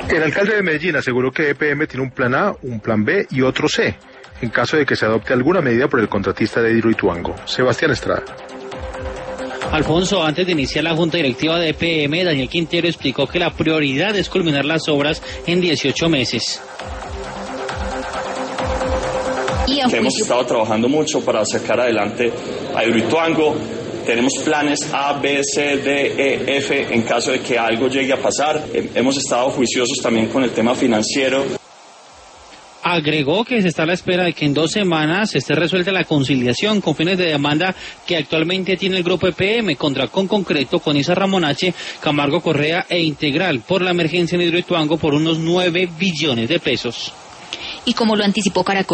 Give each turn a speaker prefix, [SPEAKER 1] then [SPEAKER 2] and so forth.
[SPEAKER 1] El alcalde de Medellín aseguró que EPM tiene un plan A, un plan B y otro C, en caso de que se adopte alguna medida por el contratista de Hidroituango. Sebastián Estrada.
[SPEAKER 2] Alfonso, antes de iniciar la junta directiva de EPM, Daniel Quintero explicó que la prioridad es culminar las obras en 18 meses.
[SPEAKER 3] Hemos estado trabajando mucho para sacar adelante a Hidroituango. Tenemos planes A, B, C, D, E, F en caso de que algo llegue a pasar. Hemos estado juiciosos también con el tema financiero.
[SPEAKER 2] Agregó que se está a la espera de que en 2 semanas esté resuelta la conciliación con fines de demanda que actualmente tiene el grupo EPM contra Concreto, Conisa Ramonache, Camargo Correa e Integral por la emergencia en Hidroituango por unos 9 billones de pesos.
[SPEAKER 4] Y como lo anticipó Caracol